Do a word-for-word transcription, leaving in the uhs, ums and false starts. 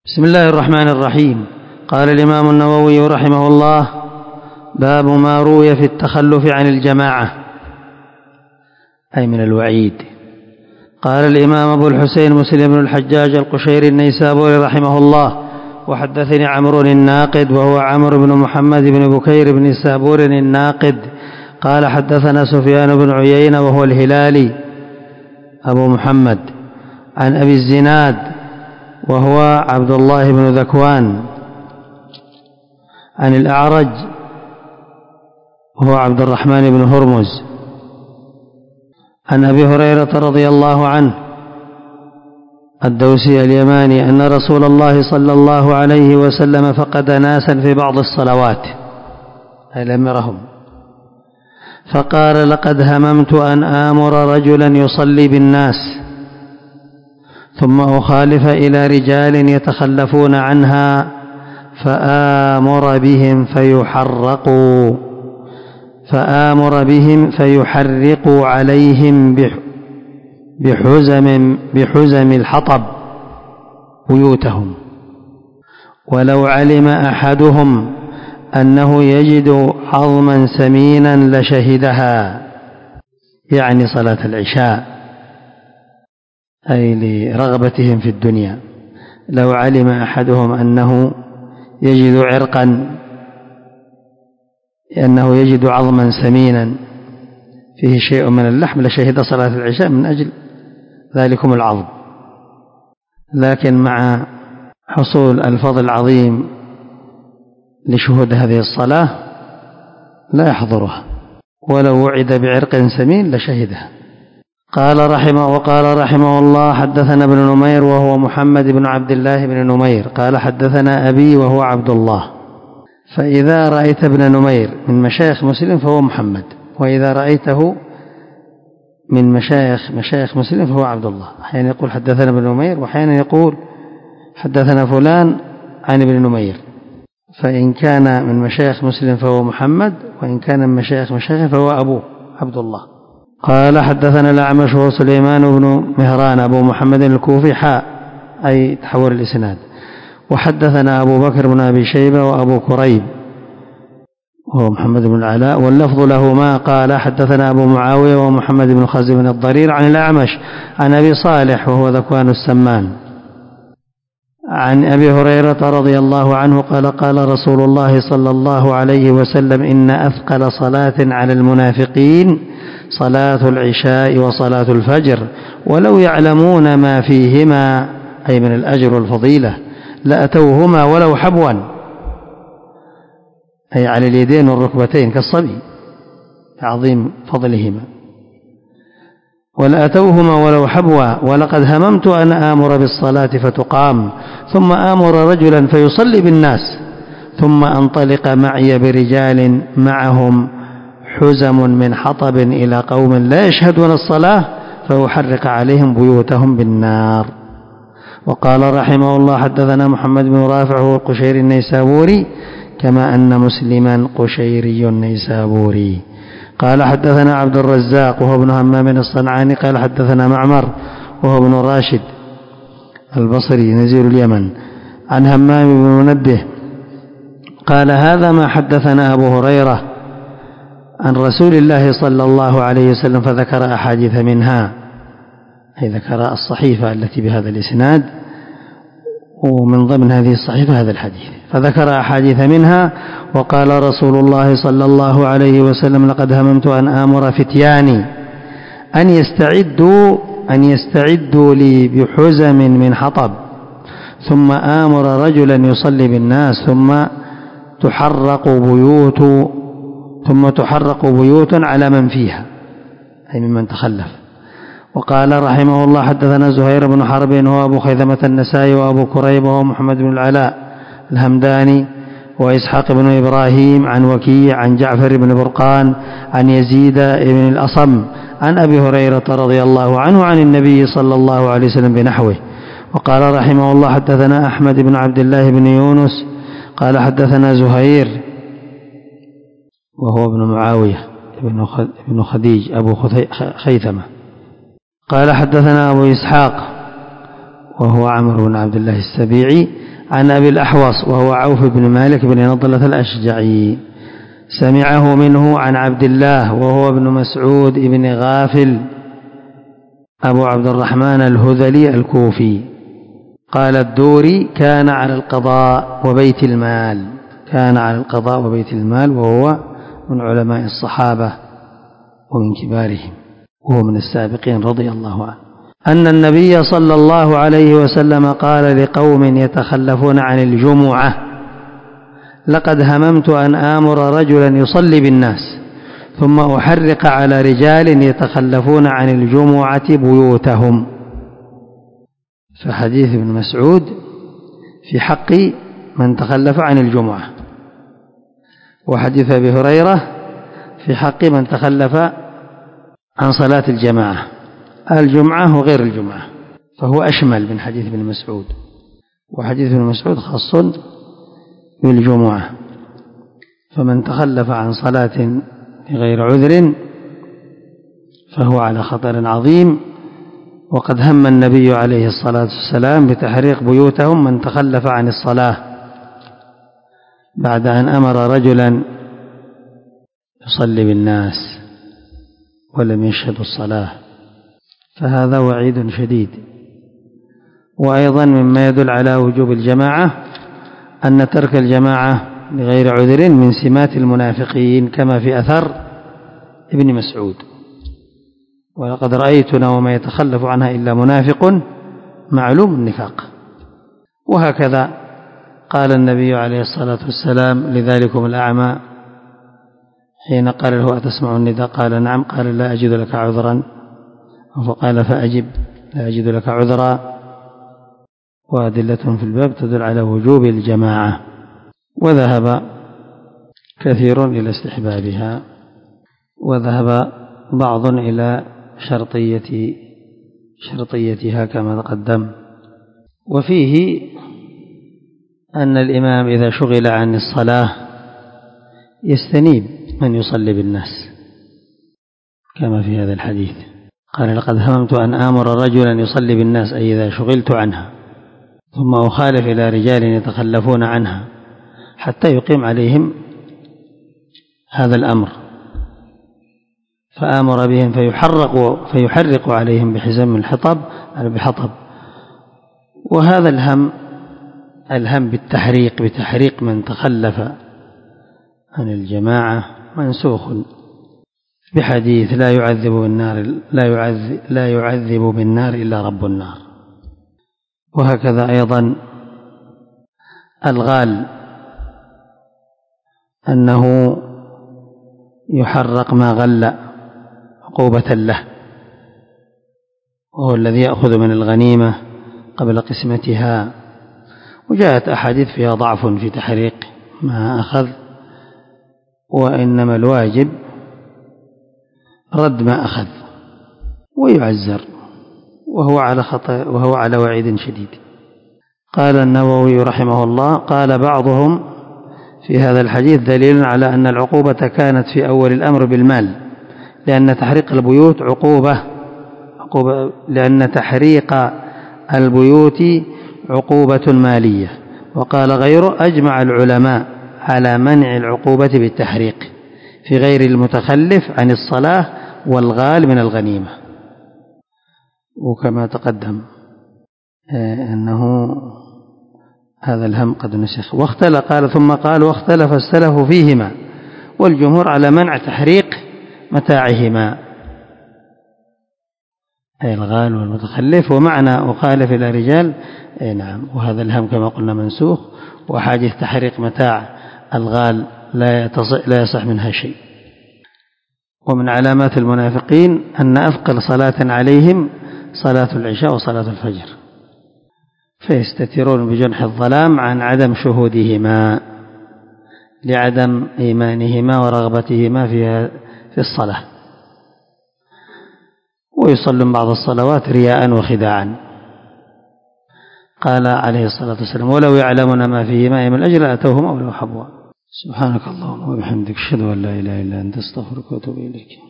بسم الله الرحمن الرحيم. قال الإمام النووي رحمه الله: باب ما روي في التخلف عن الجماعة، أي من الوعيد. قال الإمام أبو الحسين مسلم بن الحجاج القشيري النيسابوري رحمه الله: وحدثني عمرو الناقد وهو عمرو بن محمد بن بكير بن السابور الناقد قال حدثنا سفيان بن عيينة وهو الهلالي أبو محمد عن أبي الزناد وهو عبد الله بن ذكوان عن الأعرج وهو عبد الرحمن بن هرمز عن أبي هريرة رضي الله عنه الدوسي اليماني أن رسول الله صلى الله عليه وسلم فقد ناسا في بعض الصلوات، أي لم يرهم، فقال: لقد هممت أن آمر رجلا يصلي بالناس ثم أخالف إلى رجال يتخلفون عنها فآمر بهم فيحرقوا فآمر بهم فيحرقوا عليهم بحزم بحزم الحطب بيوتهم، ولو علم أحدهم أنه يجد عظما سمينا لشهدها، يعني صلاة العشاء، أي لرغبتهم في الدنيا. لو علم أحدهم أنه يجد عرقا أنه يجد عظما سمينا فيه شيء من اللحم لشهد صلاة العشاء من أجل ذلكم العظم، لكن مع حصول الفضل العظيم لشهود هذه الصلاة لا يحضرها، ولو وعد بعرق سمين لشهدها. قال رحمه وقال رحمه الله: حدثنا ابن نمير وهو محمد بن عبد الله بن نمير قال حدثنا أبي وهو عبد الله. فإذا رأيت ابن نمير من مشايخ مسلم فهو محمد، وإذا رأيته من مشايخ مشايخ مسلم فهو عبد الله. أحيانا يقول حدثنا ابن نمير، وأحيانا يقول حدثنا فلان عن ابن نمير. فإن كان من مشايخ مسلم فهو محمد، وإن كان من مشايخ مشايخ فهو أبوه عبد الله. قال حدثنا الأعمش هو سليمان بن مهران أبو محمد الكوفي حاء، أي تحول الإسناد. وحدثنا أبو بكر بن أبي شيبة وأبو كريب وهو محمد بن العلاء، واللفظ لهما. قال حدثنا أبو معاوية ومحمد بن خزم الضرير عن الأعمش عن أبي صالح وهو ذكوان السمان عن أبي هريرة رضي الله عنه قال: قال رسول الله صلى الله عليه وسلم: إن أثقل صلاة على المنافقين صلاة العشاء وصلاة الفجر، ولو يعلمون ما فيهما، أي من الأجر والفضيلة، لأتوهما ولو حبوا، أي على اليدين والركبتين كالصبي عظيم فضلهما، ولأتوهما ولو حبوا. ولقد هممت أن آمر بالصلاة فتقام ثم آمر رجلا فيصلي بالناس ثم أنطلق معي برجال معهم حزم من حطب إلى قوم لا يشهدون الصلاة فأحرق عليهم بيوتهم بالنار. وقال رحمه الله: حدثنا محمد بن رافع هو القشيري النيسابوري، كما أن مسلما قشيري النيسابوري. قال حدثنا عبد الرزاق وهو ابن همام الصنعاني قال حدثنا معمر وهو ابن راشد البصري نزيل اليمن عن همام بن منبه قال: هذا ما حدثنا أبو هريرة عن رسول الله صلى الله عليه وسلم، فذكر أحاديث منها، أي ذكر الصحيفة التي بهذا الإسناد، ومن ضمن هذه الصحيفة هذا الحديث، فذكر أحاديث منها. وقال رسول الله صلى الله عليه وسلم: لقد هممت أن آمر فتياني أن يستعدوا أن يستعدوا لي بحزم من حطب، ثم آمر رجلا يصلي بالناس ثم تحرق بيوت ثم تحرق بيوت على من فيها، أي ممن تخلف. وقال رحمه الله: حدثنا زهير بن حرب هو أبو خيثمة النسائي وأبو كريب وهو محمد بن العلاء الهمداني وإسحاق بن إبراهيم عن وكيع عن جعفر بن برقان عن يزيد بن الأصم عن أبي هريرة رضي الله عنه عن النبي صلى الله عليه وسلم بنحوه. وقال رحمه الله: حدثنا أحمد بن عبد الله بن يونس قال حدثنا زهير وهو ابن معاوية ابن خديج أبو خيثمة قال حدثنا أبو إسحاق وهو عمرو بن عبد الله السبيعي عن أبي الأحوص وهو عوف بن مالك بن نضلة الأشجعي سمعه منه عن عبد الله وهو ابن مسعود بن غافل أبو عبد الرحمن الهذلي الكوفي قال الدوري كان على القضاء وبيت المال كان على القضاء وبيت المال وهو من علماء الصحابة ومن كبارهم وهو من السابقين رضي الله عنه أن النبي صلى الله عليه وسلم قال لقوم يتخلفون عن الجمعة لقد هممت أن آمر رجلا يصلي بالناس ثم أحرق على رجال يتخلفون عن الجمعة بيوتهم. فحديث ابن مسعود في حق من تخلف عن الجمعة، وحديث أبي هريرة في حق من تخلف عن صلاة الجماعة الجمعة وغير الجمعة، فهو أشمل من حديث ابن مسعود، وحديث ابن مسعود خاص بالجمعة. فمن تخلف عن صلاة غير عذر فهو على خطر عظيم، وقد هم النبي عليه الصلاة والسلام بتحريق بيوتهم من تخلف عن الصلاة بعد أن أمر رجلا يصلي بالناس ولم يشهد الصلاة، فهذا وعيد شديد. وأيضا مما يدل على وجوب الجماعة أن ترك الجماعة لغير عذر من سمات المنافقين كما في أثر ابن مسعود: ولقد رأيتنا وما يتخلف عنها إلا منافق معلوم النفاق. وهكذا قال النبي عليه الصلاة والسلام لذلكم الأعمى حين قال له: أتسمع النداء؟ قال: نعم. قال: لا أجد لك عذرا. فقال: فأجب، لا أجد لك عذرا. وأدلة في الباب تدل على وجوب الجماعة، وذهب كثير إلى استحبابها، وذهب بعض إلى شرطية شرطيتها كما تقدم. وفيه أن الإمام إذا شغل عن الصلاة يستنيب من يصلي بالناس كما في هذا الحديث، قال: لقد هممت أن آمر رجلا يصلي بالناس، أي إذا شغلت عنها، ثم أخالف إلى رجال يتخلفون عنها حتى يقيم عليهم هذا الأمر، فآمر بهم فيحرق فيحرق عليهم بحزم الحطب أو بحطب. وهذا الهم الهم بالتحريق بتحريق من تخلف عن الجماعة منسوخ بحديث: لا يعذب بالنار لا يعذب, لا يعذب بالنار إلا رب النار. وهكذا أيضا الغال أنه يحرق ما غل عقوبة له، وهو الذي يأخذ من الغنيمة قبل قسمتها. وجاءت أحاديث فيها ضعف في تحريق ما أخذ، وإنما الواجب رد ما أخذ ويعزر، وهو على خطأ وهو على وعيد شديد. قال النووي رحمه الله: قال بعضهم في هذا الحديث دليل على أن العقوبة كانت في أول الأمر بالمال، لأن تحريق البيوت عقوبة, عقوبة لأن تحريق البيوت عقوبة مالية. وقال غيره: أجمع العلماء على منع العقوبة بالتحريق في غير المتخلف عن الصلاة والغال من الغنيمة. وكما تقدم أنه هذا الهم قد نسخ. واختلف قال ثم قال: واختلف السلف فيهما، والجمهور على منع تحريق متاعهما، أي الغال والمتخلف. ومعنى أخالف إلى رجال، أي نعم. وهذا الهم كما قلنا منسوخ، وحادث تحريق متاع الغال لا يصح منها شيء. ومن علامات المنافقين أن أثقل صلاة عليهم صلاة العشاء وصلاة الفجر، فيستترون بجنح الظلام عن عدم شهودهما لعدم إيمانهما ورغبتهما في الصلاة، ويصلون بعض الصلوات رياء وخداعا. قال عليه الصلاة والسلام: ولو يعلمون ما فيهما من الأجر لأتوهم أو لو حبوا. سبحانك اللهم وبحمدك، أشهد أن لا إله إلا أنت، أستغفرك وأتوب إليك.